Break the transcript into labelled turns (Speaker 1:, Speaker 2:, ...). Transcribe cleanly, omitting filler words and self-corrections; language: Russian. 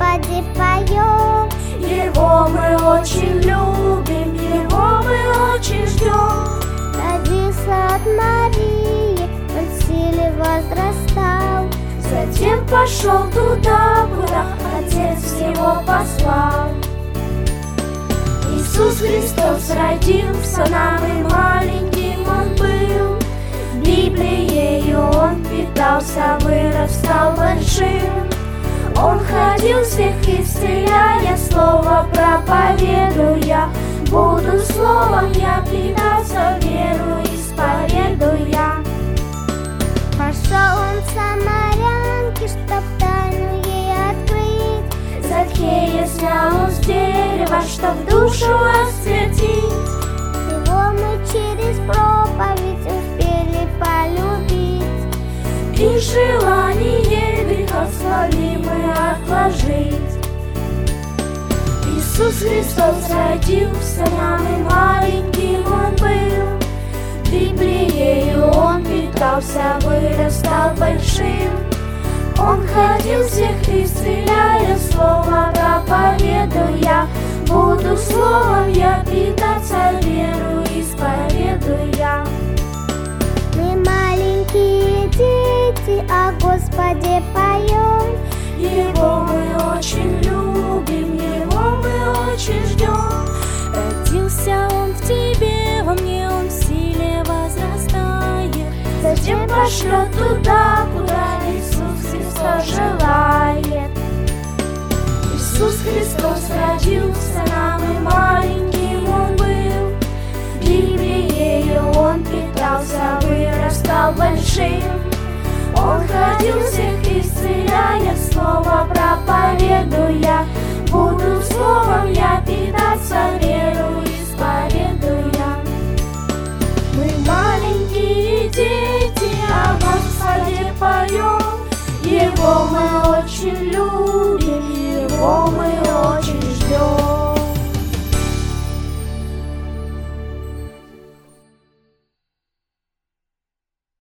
Speaker 1: Господе поем.
Speaker 2: Его мы очень любим, Его мы очень ждем.
Speaker 1: Родился от Марии, Он в силе возрастал.
Speaker 2: Затем пошел туда, куда Отец Его послал. Иисус Христос родился, нам и маленьким Он был. Библиею Он питался, вырос, стал большим. Он ходил всех исцеляя, слово проповедуя. Буду словом я питаться, веру исповедуя.
Speaker 1: Пошел Он к самарянке, чтоб тайну ей открыть.
Speaker 2: Закхея снял он с дерева, чтоб душу осветить.
Speaker 1: Его мы через проповедь успели полюбить.
Speaker 2: И желание грехословимое отложить. Иисус Христос родился, нам и маленьким Он был. Библиею Он питался, вырос, стал большим. Он ходил всех исцеляя, слово проповедуя. Буду словом я питаться, веру исповедуя.
Speaker 1: Мы маленькие дети, о Господе поем.
Speaker 2: Его мы очень любим, Его мы очень ждем.
Speaker 3: Родился Он в тебе, во мне Он в силе возрастает.
Speaker 2: Затем пошлет туда, куда Иисус Христос желает. Иисус Христос родился, нам и маленьким Он был. Библиею Он питался, вырос, стал большим. Он ходил всех исцеляя, слово проповедуя. Буду словом я питаться,